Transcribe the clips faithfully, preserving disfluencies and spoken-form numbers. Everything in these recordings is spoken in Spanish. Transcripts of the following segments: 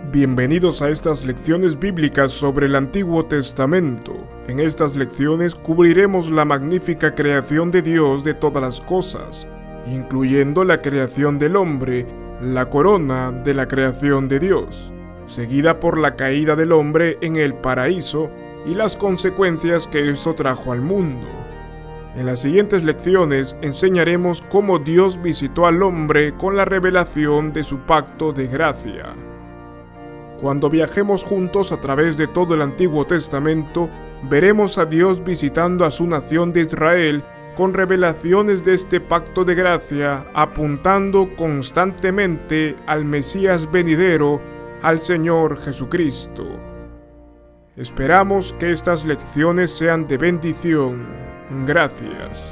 Bienvenidos a estas lecciones bíblicas sobre el Antiguo Testamento. En estas lecciones cubriremos la magnífica creación de Dios de todas las cosas, incluyendo la creación del hombre, la corona de la creación de Dios, seguida por la caída del hombre en el paraíso y las consecuencias que esto trajo al mundo. En las siguientes lecciones enseñaremos cómo Dios visitó al hombre con la revelación de su pacto de gracia. Cuando viajemos juntos a través de todo el Antiguo Testamento, veremos a Dios visitando a su nación de Israel con revelaciones de este pacto de gracia, apuntando constantemente al Mesías venidero, al Señor Jesucristo. Esperamos que estas lecciones sean de bendición. Gracias.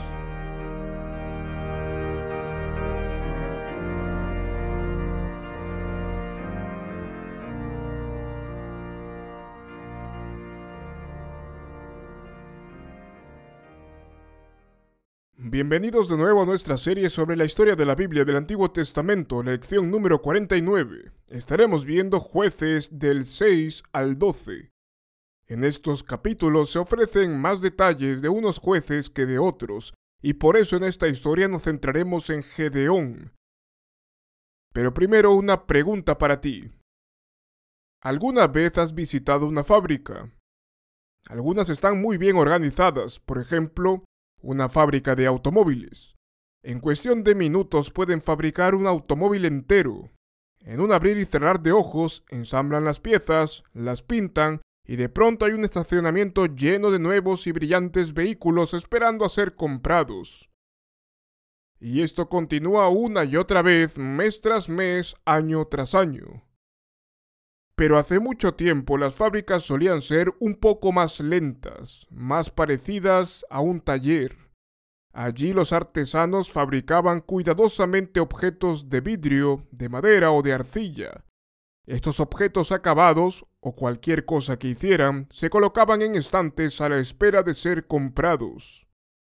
Bienvenidos de nuevo a nuestra serie sobre la historia de la Biblia del Antiguo Testamento, lección número cuarenta y nueve. Estaremos viendo Jueces del seis al doce. En estos capítulos se ofrecen más detalles de unos jueces que de otros, y por eso en esta historia nos centraremos en Gedeón. Pero primero una pregunta para ti. ¿Alguna vez has visitado una fábrica? Algunas están muy bien organizadas, por ejemplo, una fábrica de automóviles. En cuestión de minutos pueden fabricar un automóvil entero. En un abrir y cerrar de ojos, ensamblan las piezas, las pintan, y de pronto hay un estacionamiento lleno de nuevos y brillantes vehículos esperando a ser comprados. Y esto continúa una y otra vez, mes tras mes, año tras año. Pero hace mucho tiempo las fábricas solían ser un poco más lentas, más parecidas a un taller. Allí los artesanos fabricaban cuidadosamente objetos de vidrio, de madera o de arcilla. Estos objetos acabados, o cualquier cosa que hicieran, se colocaban en estantes a la espera de ser comprados.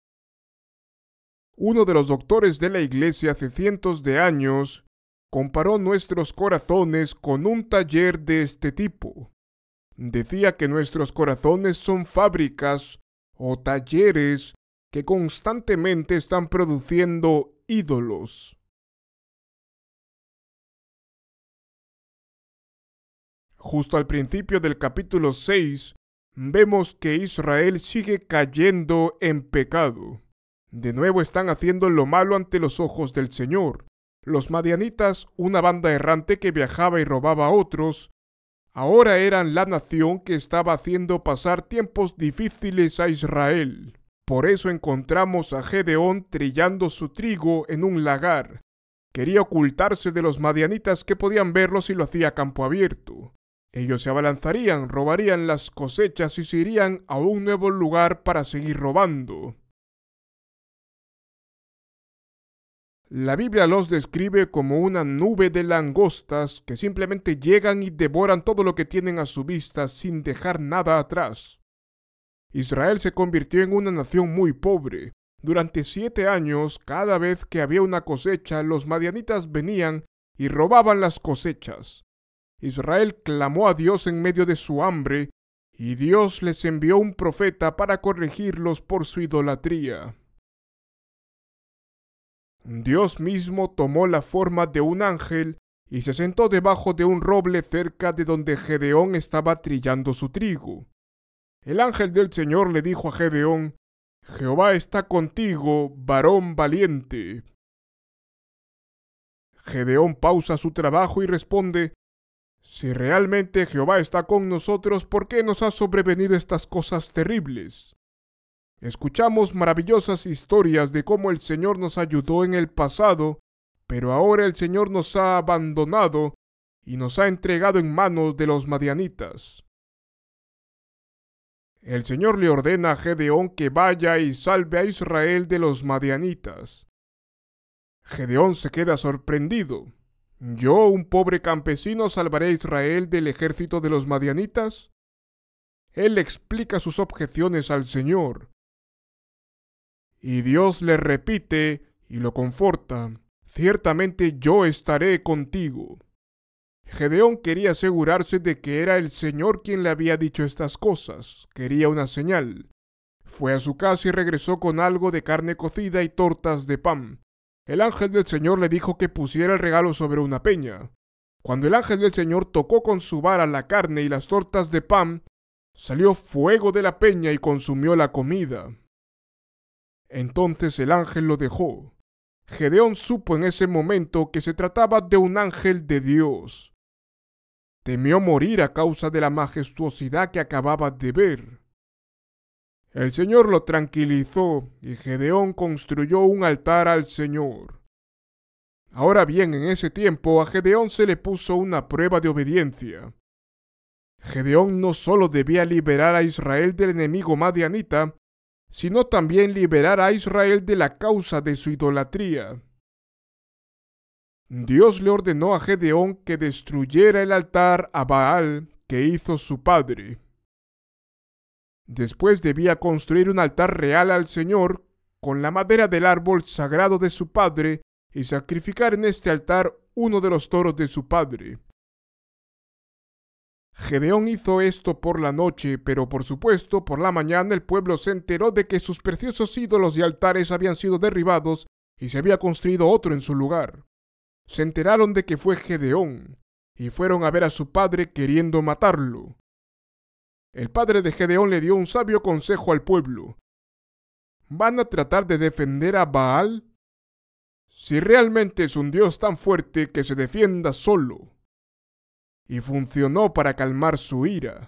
Uno de los doctores de la Iglesia hace cientos de años comparó nuestros corazones con un taller de este tipo. Decía que nuestros corazones son fábricas o talleres que constantemente están produciendo ídolos. Justo al principio del capítulo seis, vemos que Israel sigue cayendo en pecado. De nuevo están haciendo lo malo ante los ojos del Señor. Los madianitas, una banda errante que viajaba y robaba a otros, ahora eran la nación que estaba haciendo pasar tiempos difíciles a Israel. Por eso encontramos a Gedeón trillando su trigo en un lagar. Quería ocultarse de los madianitas que podían verlo si lo hacía a campo abierto. Ellos se abalanzarían, robarían las cosechas y se irían a un nuevo lugar para seguir robando. La Biblia los describe como una nube de langostas que simplemente llegan y devoran todo lo que tienen a su vista sin dejar nada atrás. Israel se convirtió en una nación muy pobre. Durante siete años, cada vez que había una cosecha, los madianitas venían y robaban las cosechas. Israel clamó a Dios en medio de su hambre, y Dios les envió un profeta para corregirlos por su idolatría. Dios mismo tomó la forma de un ángel y se sentó debajo de un roble cerca de donde Gedeón estaba trillando su trigo. El ángel del Señor le dijo a Gedeón: «Jehová está contigo, varón valiente». Gedeón pausa su trabajo y responde: «Si realmente Jehová está con nosotros, ¿por qué nos ha sobrevenido estas cosas terribles?» Escuchamos maravillosas historias de cómo el Señor nos ayudó en el pasado, pero ahora el Señor nos ha abandonado y nos ha entregado en manos de los madianitas. El Señor le ordena a Gedeón que vaya y salve a Israel de los madianitas. Gedeón se queda sorprendido. ¿Yo, un pobre campesino, salvaré a Israel del ejército de los madianitas? Él explica sus objeciones al Señor. Y Dios le repite y lo conforta: «Ciertamente yo estaré contigo». Gedeón quería asegurarse de que era el Señor quien le había dicho estas cosas. Quería una señal. Fue a su casa y regresó con algo de carne cocida y tortas de pan. El ángel del Señor le dijo que pusiera el regalo sobre una peña. Cuando el ángel del Señor tocó con su vara la carne y las tortas de pan, salió fuego de la peña y consumió la comida. Entonces el ángel lo dejó. Gedeón supo en ese momento que se trataba de un ángel de Dios. Temió morir a causa de la majestuosidad que acababa de ver. El Señor lo tranquilizó y Gedeón construyó un altar al Señor. Ahora bien, en ese tiempo a Gedeón se le puso una prueba de obediencia. Gedeón no solo debía liberar a Israel del enemigo madianita, sino también liberar a Israel de la causa de su idolatría. Dios le ordenó a Gedeón que destruyera el altar a Baal que hizo su padre. Después debía construir un altar real al Señor con la madera del árbol sagrado de su padre y sacrificar en este altar uno de los toros de su padre. Gedeón hizo esto por la noche, pero por supuesto por la mañana el pueblo se enteró de que sus preciosos ídolos y altares habían sido derribados y se había construido otro en su lugar. Se enteraron de que fue Gedeón y fueron a ver a su padre queriendo matarlo. El padre de Gedeón le dio un sabio consejo al pueblo. ¿Van a tratar de defender a Baal? Si realmente es un Dios tan fuerte, que se defienda solo. Y funcionó para calmar su ira.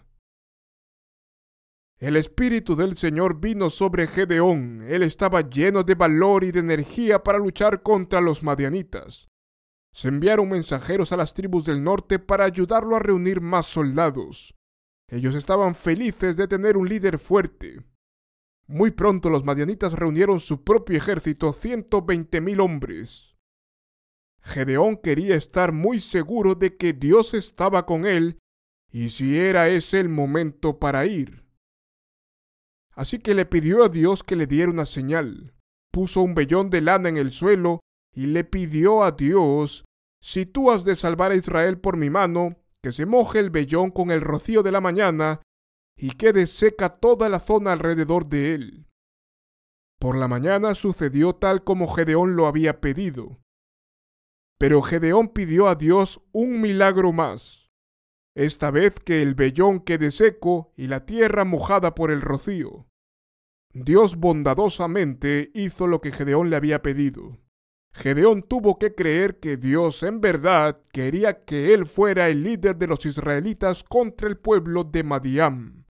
El Espíritu del Señor vino sobre Gedeón. Él estaba lleno de valor y de energía para luchar contra los madianitas. Se enviaron mensajeros a las tribus del norte para ayudarlo a reunir más soldados. Ellos estaban felices de tener un líder fuerte. Muy pronto los madianitas reunieron su propio ejército, ciento veinte mil hombres. Gedeón quería estar muy seguro de que Dios estaba con él y si era ese el momento para ir. Así que le pidió a Dios que le diera una señal. Puso un vellón de lana en el suelo y le pidió a Dios: si tú has de salvar a Israel por mi mano, que se moje el vellón con el rocío de la mañana y quede seca toda la zona alrededor de él. Por la mañana sucedió tal como Gedeón lo había pedido. Pero Gedeón pidió a Dios un milagro más, esta vez que el vellón quede seco y la tierra mojada por el rocío. Dios bondadosamente hizo lo que Gedeón le había pedido. Gedeón tuvo que creer que Dios en verdad quería que él fuera el líder de los israelitas contra el pueblo de Madián.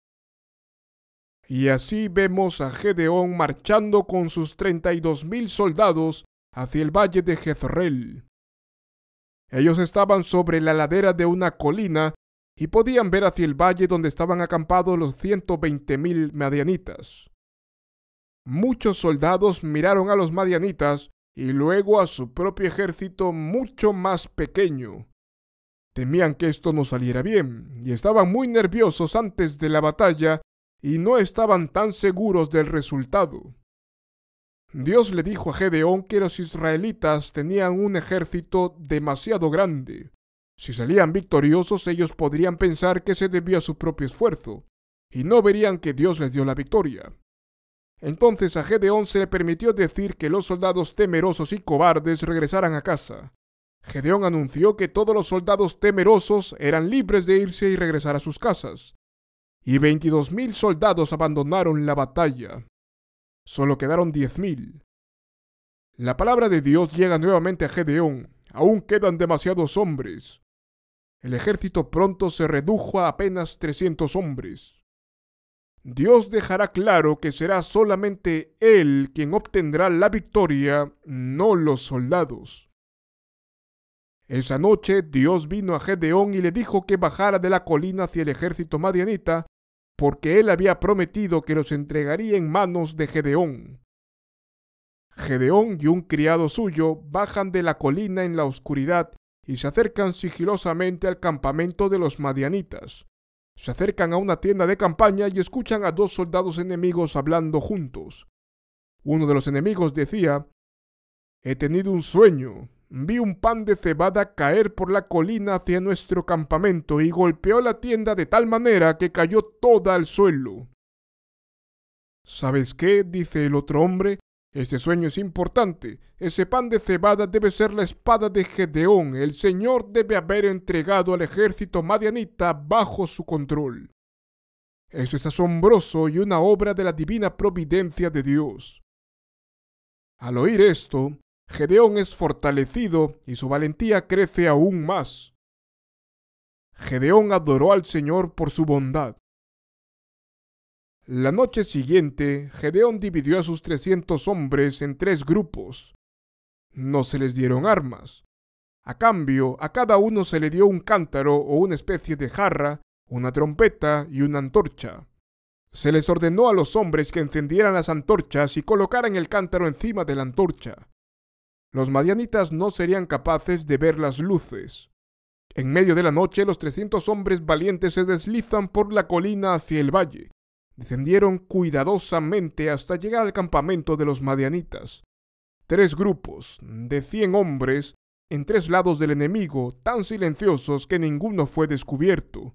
Y así vemos a Gedeón marchando con sus treinta y dos mil soldados hacia el valle de Jezreel. Ellos estaban sobre la ladera de una colina y podían ver hacia el valle donde estaban acampados los ciento veinte mil madianitas. Muchos soldados miraron a los madianitas y luego a su propio ejército mucho más pequeño. Temían que esto no saliera bien y estaban muy nerviosos antes de la batalla y no estaban tan seguros del resultado. Dios le dijo a Gedeón que los israelitas tenían un ejército demasiado grande. Si salían victoriosos, ellos podrían pensar que se debía a su propio esfuerzo, y no verían que Dios les dio la victoria. Entonces a Gedeón se le permitió decir que los soldados temerosos y cobardes regresaran a casa. Gedeón anunció que todos los soldados temerosos eran libres de irse y regresar a sus casas, y veintidós mil soldados abandonaron la batalla. Solo quedaron diez mil. La palabra de Dios llega nuevamente a Gedeón. Aún quedan demasiados hombres. El ejército pronto se redujo a apenas trescientos hombres. Dios dejará claro que será solamente Él quien obtendrá la victoria, no los soldados. Esa noche Dios vino a Gedeón y le dijo que bajara de la colina hacia el ejército madianita, porque él había prometido que los entregaría en manos de Gedeón. Gedeón y un criado suyo bajan de la colina en la oscuridad y se acercan sigilosamente al campamento de los madianitas. Se acercan a una tienda de campaña y escuchan a dos soldados enemigos hablando juntos. Uno de los enemigos decía: «He tenido un sueño. vi un pan de cebada caer por la colina hacia nuestro campamento y golpeó la tienda de tal manera que cayó toda al suelo. ¿Sabes qué?, dice el otro hombre. Este sueño es importante. Ese pan de cebada debe ser la espada de Gedeón. El Señor debe haber entregado al ejército madianita bajo su control. Eso es asombroso y una obra de la divina providencia de Dios. Al oír esto, Gedeón es fortalecido y su valentía crece aún más. Gedeón adoró al Señor por su bondad. La noche siguiente, Gedeón dividió a sus trescientos hombres en tres grupos. No se les dieron armas. A cambio, a cada uno se le dio un cántaro o una especie de jarra, una trompeta y una antorcha. Se les ordenó a los hombres que encendieran las antorchas y colocaran el cántaro encima de la antorcha. Los madianitas no serían capaces de ver las luces. En medio de la noche, los trescientos hombres valientes se deslizan por la colina hacia el valle. Descendieron cuidadosamente hasta llegar al campamento de los madianitas. Tres grupos de cien hombres en tres lados del enemigo, tan silenciosos que ninguno fue descubierto.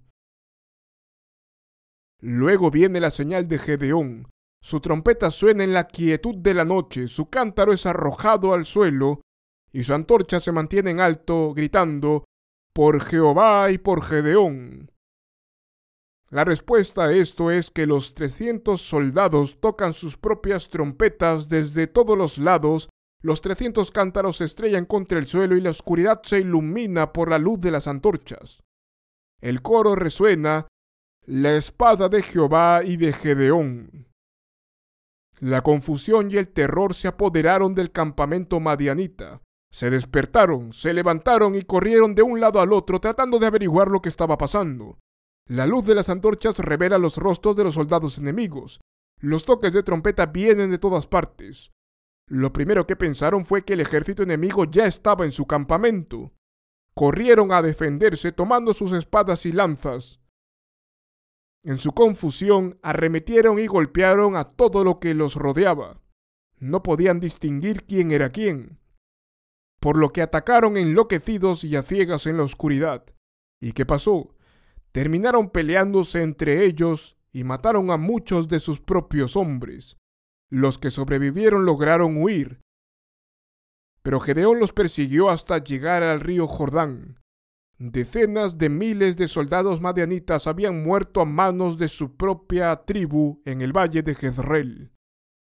Luego viene la señal de Gedeón. Su trompeta suena en la quietud de la noche, su cántaro es arrojado al suelo y su antorcha se mantiene en alto, gritando: «Por Jehová y por Gedeón». La respuesta a esto es que los trescientos soldados tocan sus propias trompetas desde todos los lados, los trescientos cántaros se estrellan contra el suelo y la oscuridad se ilumina por la luz de las antorchas. El coro resuena: «La espada de Jehová y de Gedeón». La confusión y el terror se apoderaron del campamento madianita. Se despertaron, se levantaron y corrieron de un lado al otro tratando de averiguar lo que estaba pasando. La luz de las antorchas revela los rostros de los soldados enemigos. Los toques de trompeta vienen de todas partes. Lo primero que pensaron fue que el ejército enemigo ya estaba en su campamento. Corrieron a defenderse tomando sus espadas y lanzas. En su confusión, arremetieron y golpearon a todo lo que los rodeaba. No podían distinguir quién era quién, por lo que atacaron enloquecidos y a ciegas en la oscuridad. ¿Y qué pasó? Terminaron peleándose entre ellos y mataron a muchos de sus propios hombres. Los que sobrevivieron lograron huir, pero Gedeón los persiguió hasta llegar al río Jordán. Decenas de miles de soldados madianitas habían muerto a manos de su propia tribu en el valle de Jezreel.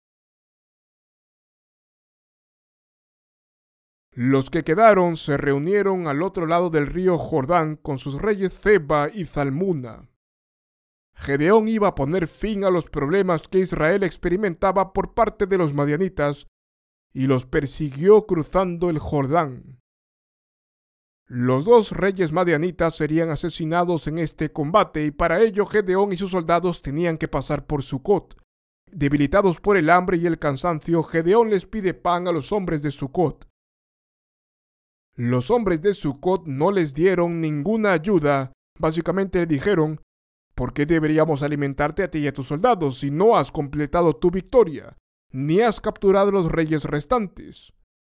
Los que quedaron se reunieron al otro lado del río Jordán con sus reyes Zeba y Zalmuna. Gedeón iba a poner fin a los problemas que Israel experimentaba por parte de los madianitas y los persiguió cruzando el Jordán. Los dos reyes madianitas serían asesinados en este combate y para ello Gedeón y sus soldados tenían que pasar por Sucot. Debilitados por el hambre y el cansancio, Gedeón les pide pan a los hombres de Sucot. Los hombres de Sucot no les dieron ninguna ayuda. Básicamente le dijeron: ¿por qué deberíamos alimentarte a ti y a tus soldados si no has completado tu victoria, ni has capturado a los reyes restantes?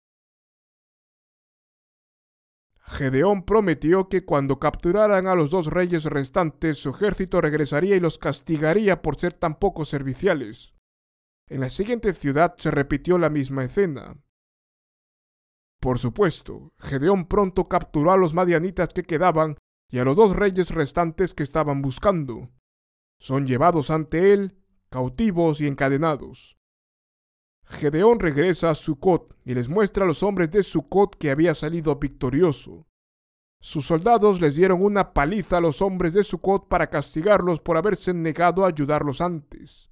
Gedeón prometió que cuando capturaran a los dos reyes restantes, su ejército regresaría y los castigaría por ser tan poco serviciales. En la siguiente ciudad se repitió la misma escena. Por supuesto, Gedeón pronto capturó a los madianitas que quedaban y a los dos reyes restantes que estaban buscando. Son llevados ante él, cautivos y encadenados. Gedeón regresa a Sucot y les muestra a los hombres de Sucot que había salido victorioso. Sus soldados les dieron una paliza a los hombres de Sucot para castigarlos por haberse negado a ayudarlos antes.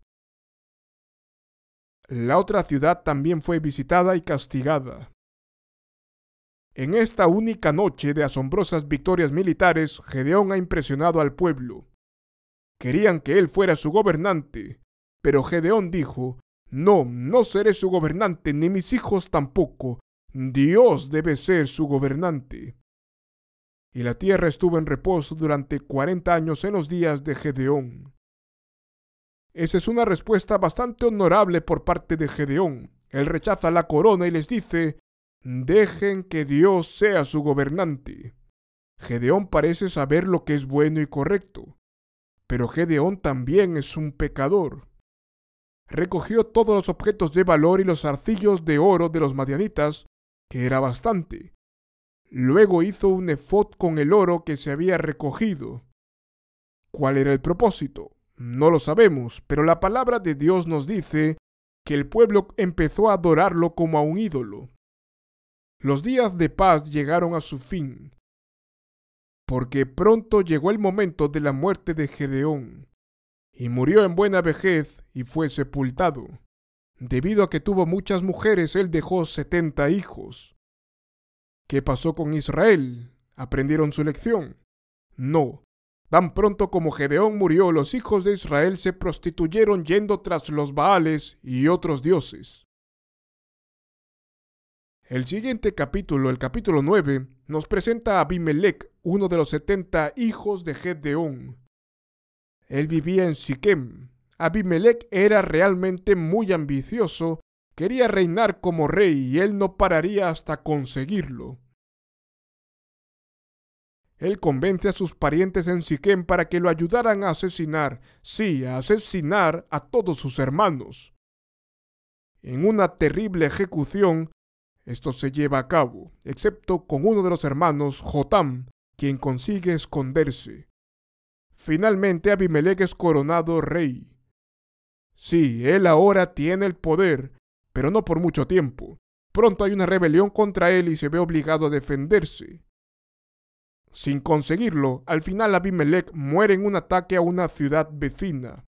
La otra ciudad también fue visitada y castigada. En esta única noche de asombrosas victorias militares, Gedeón ha impresionado al pueblo. Querían que él fuera su gobernante, pero Gedeón dijo: «No, no seré su gobernante, ni mis hijos tampoco. Dios debe ser su gobernante». Y la tierra estuvo en reposo durante cuarenta años en los días de Gedeón. Esa es una respuesta bastante honorable por parte de Gedeón. Él rechaza la corona y les dice: Dejen que Dios sea su gobernante. Gedeón parece saber lo que es bueno y correcto, pero Gedeón también es un pecador. Recogió todos los objetos de valor y los arcillos de oro de los madianitas, que era bastante. Luego hizo un efod con el oro que se había recogido. ¿Cuál era el propósito? No lo sabemos, pero la palabra de Dios nos dice que el pueblo empezó a adorarlo como a un ídolo. Los días de paz llegaron a su fin, porque pronto llegó el momento de la muerte de Gedeón, y murió en buena vejez y fue sepultado. Debido a que tuvo muchas mujeres, él dejó setenta hijos. ¿Qué pasó con Israel? ¿Aprendieron su lección? No. Tan pronto como Gedeón murió, los hijos de Israel se prostituyeron yendo tras los Baales y otros dioses. El siguiente capítulo, el capítulo nueve, nos presenta a Abimelec, uno de los setenta hijos de Gedeón. Él vivía en Siquem. Abimelec era realmente muy ambicioso, quería reinar como rey y él no pararía hasta conseguirlo. Él convence a sus parientes en Siquem para que lo ayudaran a asesinar, sí, a asesinar a todos sus hermanos. En una terrible ejecución, esto se lleva a cabo, excepto con uno de los hermanos, Jotam, quien consigue esconderse. Finalmente Abimelec es coronado rey. Sí, él ahora tiene el poder, pero no por mucho tiempo. Pronto hay una rebelión contra él y se ve obligado a defenderse. Sin conseguirlo, al final Abimelec muere en un ataque a una ciudad vecina.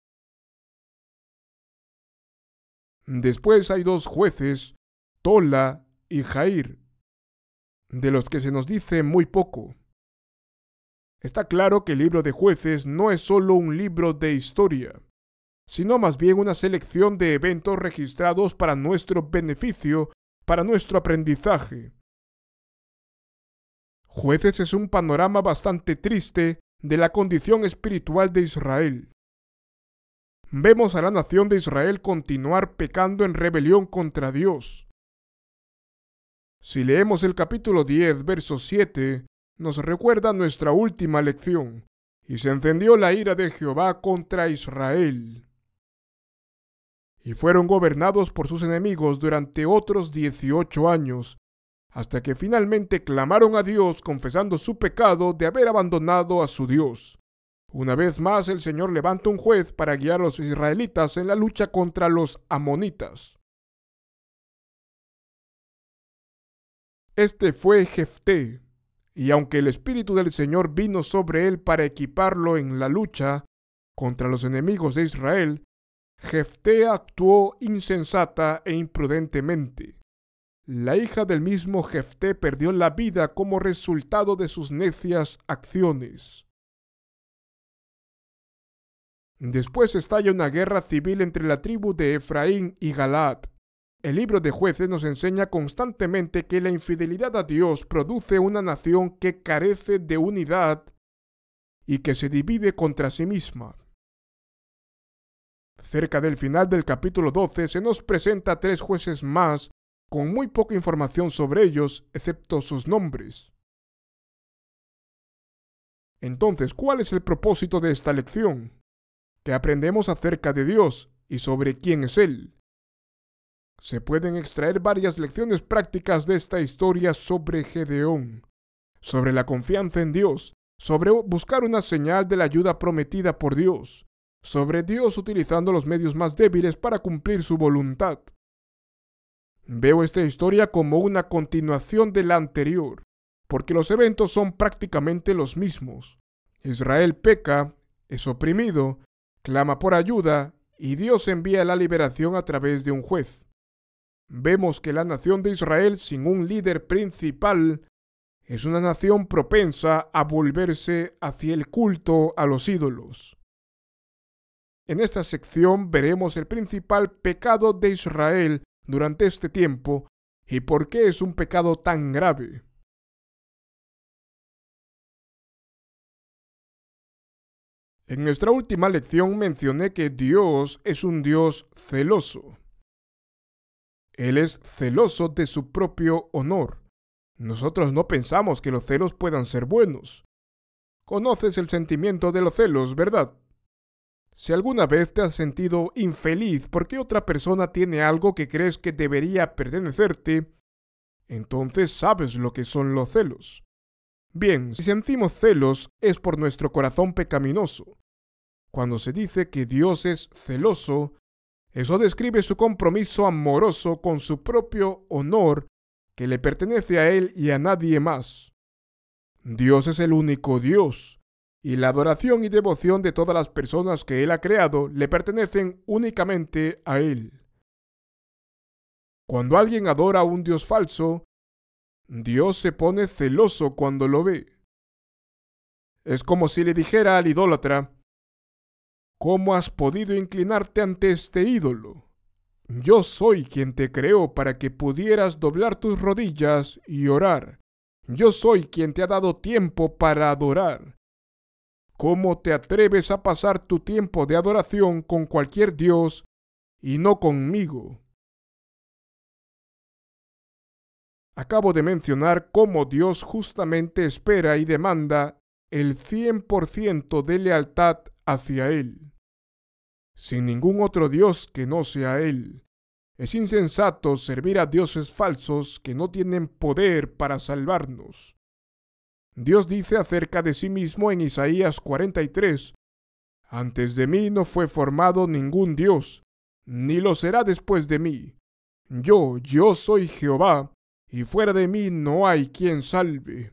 Después hay dos jueces, Tola y Jair, de los que se nos dice muy poco. Está claro que el libro de Jueces no es solo un libro de historia, sino más bien una selección de eventos registrados para nuestro beneficio, para nuestro aprendizaje. Jueces es un panorama bastante triste de la condición espiritual de Israel. Vemos a la nación de Israel continuar pecando en rebelión contra Dios. Si leemos el capítulo diez, verso siete, nos recuerda nuestra última lección. Y se encendió la ira de Jehová contra Israel. Y fueron gobernados por sus enemigos durante otros dieciocho años, hasta que finalmente clamaron a Dios confesando su pecado de haber abandonado a su Dios. Una vez más el Señor levanta un juez para guiar a los israelitas en la lucha contra los amonitas. Este fue Jefté, y aunque el Espíritu del Señor vino sobre él para equiparlo en la lucha contra los enemigos de Israel, Jefté actuó insensata e imprudentemente. La hija del mismo Jefté perdió la vida como resultado de sus necias acciones. Después estalla una guerra civil entre la tribu de Efraín y Galaad. El libro de Jueces nos enseña constantemente que la infidelidad a Dios produce una nación que carece de unidad y que se divide contra sí misma. Cerca del final del capítulo doce se nos presenta a tres jueces más con muy poca información sobre ellos, excepto sus nombres. Entonces, ¿cuál es el propósito de esta lección? Que aprendemos acerca de Dios y sobre quién es Él. Se pueden extraer varias lecciones prácticas de esta historia sobre Gedeón, sobre la confianza en Dios, sobre buscar una señal de la ayuda prometida por Dios, sobre Dios utilizando los medios más débiles para cumplir su voluntad. Veo esta historia como una continuación de la anterior, porque los eventos son prácticamente los mismos. Israel peca, es oprimido, clama por ayuda y Dios envía la liberación a través de un juez. Vemos que la nación de Israel sin un líder principal es una nación propensa a volverse hacia el culto a los ídolos. En esta sección veremos el principal pecado de Israel durante este tiempo y por qué es un pecado tan grave. En nuestra última lección mencioné que Dios es un Dios celoso. Él es celoso de su propio honor. Nosotros no pensamos que los celos puedan ser buenos. Conoces el sentimiento de los celos, ¿verdad? Si alguna vez te has sentido infeliz porque otra persona tiene algo que crees que debería pertenecerte, entonces sabes lo que son los celos. Bien, si sentimos celos es por nuestro corazón pecaminoso. Cuando se dice que Dios es celoso, eso describe su compromiso amoroso con su propio honor que le pertenece a Él y a nadie más. Dios es el único Dios, y la adoración y devoción de todas las personas que Él ha creado le pertenecen únicamente a Él. Cuando alguien adora a un Dios falso, Dios se pone celoso cuando lo ve. Es como si le dijera al idólatra: ¿cómo has podido inclinarte ante este ídolo? Yo soy quien te creó para que pudieras doblar tus rodillas y orar. Yo soy quien te ha dado tiempo para adorar. ¿Cómo te atreves a pasar tu tiempo de adoración con cualquier Dios y no conmigo? Acabo de mencionar cómo Dios justamente espera y demanda el cien por ciento de lealtad hacia Él, sin ningún otro Dios que no sea Él. Es insensato servir a dioses falsos que no tienen poder para salvarnos. Dios dice acerca de sí mismo en Isaías cuarenta y tres: «Antes de mí no fue formado ningún Dios, ni lo será después de mí. Yo, yo soy Jehová, y fuera de mí no hay quien salve».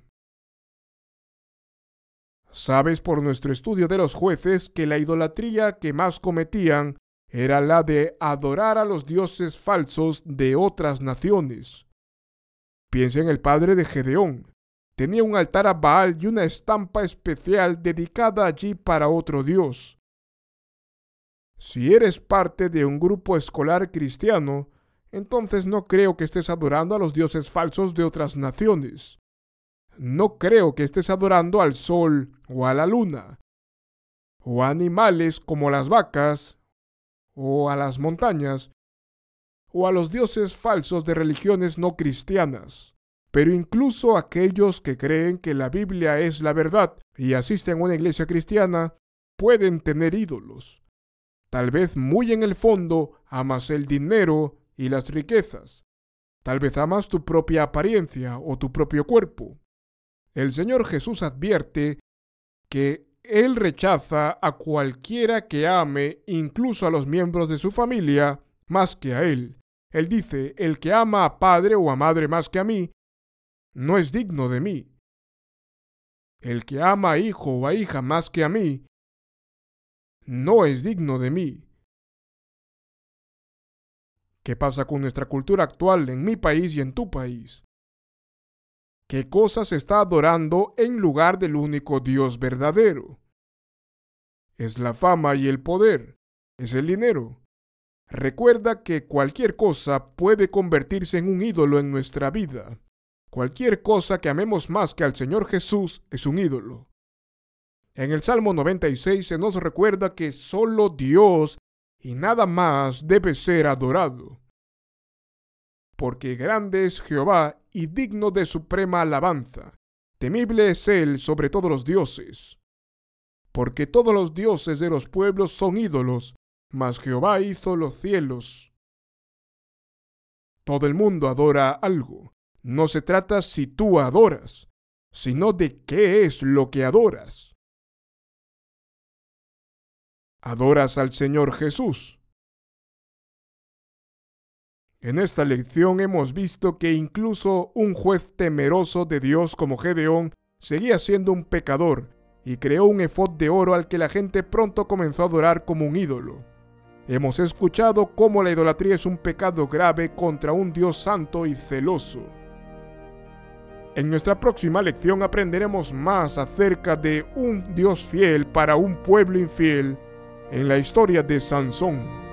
Sabes por nuestro estudio de los jueces que la idolatría que más cometían era la de adorar a los dioses falsos de otras naciones. Piensa en el padre de Gedeón. Tenía un altar a Baal y una estampa especial dedicada allí para otro dios. Si eres parte de un grupo escolar cristiano, entonces no creo que estés adorando a los dioses falsos de otras naciones. No creo que estés adorando al sol o a la luna, o a animales como las vacas, o a las montañas, o a los dioses falsos de religiones no cristianas. Pero incluso aquellos que creen que la Biblia es la verdad y asisten a una iglesia cristiana, pueden tener ídolos. Tal vez muy en el fondo amas el dinero y las riquezas. Tal vez amas tu propia apariencia o tu propio cuerpo. El Señor Jesús advierte que Él rechaza a cualquiera que ame, incluso a los miembros de su familia, más que a Él. Él dice: el que ama a padre o a madre más que a mí, no es digno de mí. El que ama a hijo o a hija más que a mí, no es digno de mí. ¿Qué pasa con nuestra cultura actual en mi país y en tu país? ¿Qué cosa se está adorando en lugar del único Dios verdadero? Es la fama y el poder, es el dinero. Recuerda que cualquier cosa puede convertirse en un ídolo en nuestra vida. Cualquier cosa que amemos más que al Señor Jesús es un ídolo. En el Salmo noventa y seis se nos recuerda que solo Dios y nada más debe ser adorado. Porque grande es Jehová y digno de suprema alabanza. Temible es Él sobre todos los dioses. Porque todos los dioses de los pueblos son ídolos, mas Jehová hizo los cielos. Todo el mundo adora algo. No se trata si tú adoras, sino de qué es lo que adoras. ¿Adoras al Señor Jesús? En esta lección hemos visto que incluso un juez temeroso de Dios como Gedeón seguía siendo un pecador y creó un efod de oro al que la gente pronto comenzó a adorar como un ídolo. Hemos escuchado cómo la idolatría es un pecado grave contra un Dios santo y celoso. En nuestra próxima lección aprenderemos más acerca de un Dios fiel para un pueblo infiel en la historia de Sansón.